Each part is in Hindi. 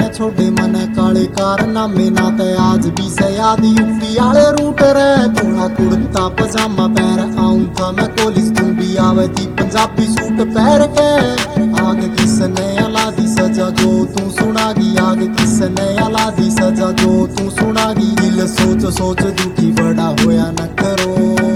छोटे मन काले कारनामे ना ते आज भी से याद यूपी आले रूट रे थोड़ा कुर्ता पजामा पैर आऊं था मैं कॉलेज तू भी आवे थी पंजाबी सूट पहन के आगे किसने अलादी सजा जो तू सुनागी आगे किसने अलादी सजा जो तू सुनागी दिल सोच सोच दुखी बड़ा होया न करो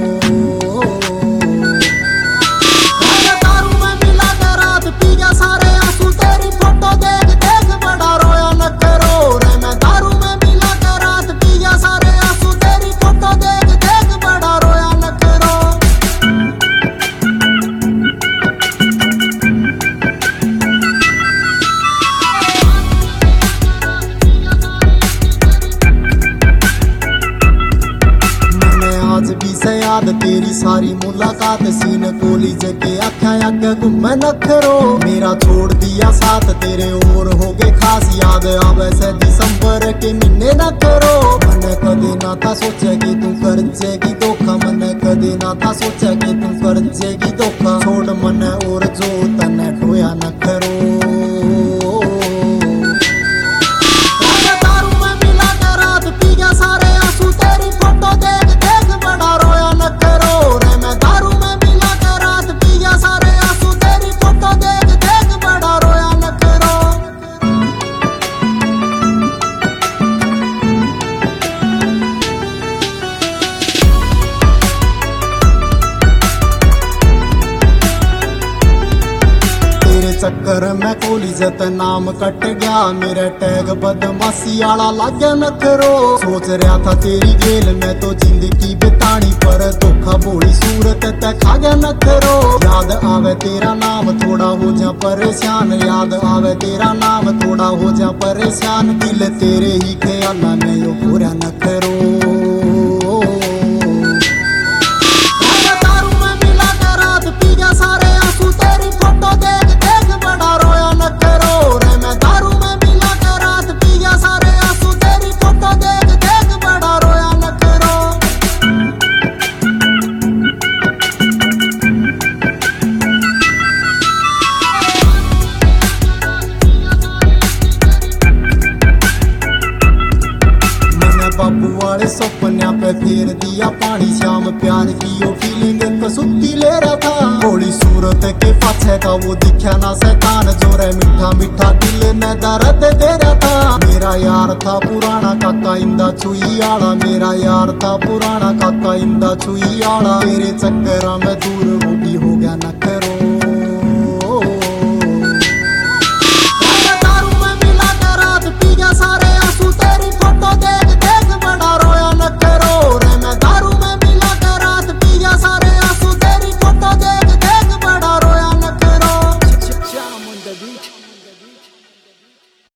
याद तेरी सारी मुलाकात सीन कॉलेज के आख्या आगे घूमे नखरो मेरा छोड़ दिया साथ तेरे और हो गए खास याद आवे से दिसंबर के महीने न करो मैंने कदे ना था सोचा कि तू कर जेगी धोखा मैंने कदे ना था सोचा कि तू कर जेगी धोखा छोड़ मन और जो तने ढोया न करो चक्कर में कॉलेज नाम कट गया मेरा टैग बदमाशी आला लागे न करो सोच रहा था तेरी गेल में तो जिंदगी बितानी पर धोखा बोली सूरत तक खा गया न करो याद आवे तेरा नाम थोड़ा हो जा परेशान याद आवे तेरा नाम थोड़ा हो जा परेशान दिल तेरे ही ख्याल में यो पूरा न करो बाबू वाले सपन्या पे फेर दिया पानी शाम प्यार की वो फीलिंग कसुत्ती ले रहा था थोड़ी सूरत के पाछे का वो दिखा ना शैतान जो रे मीठा मीठा दिल में दर्द दे रहा था मेरा यार था पुराना काका इंदा छुई आला मेरा यार था पुराना काका इंदा छुई आला तेरे चक्कर में दूर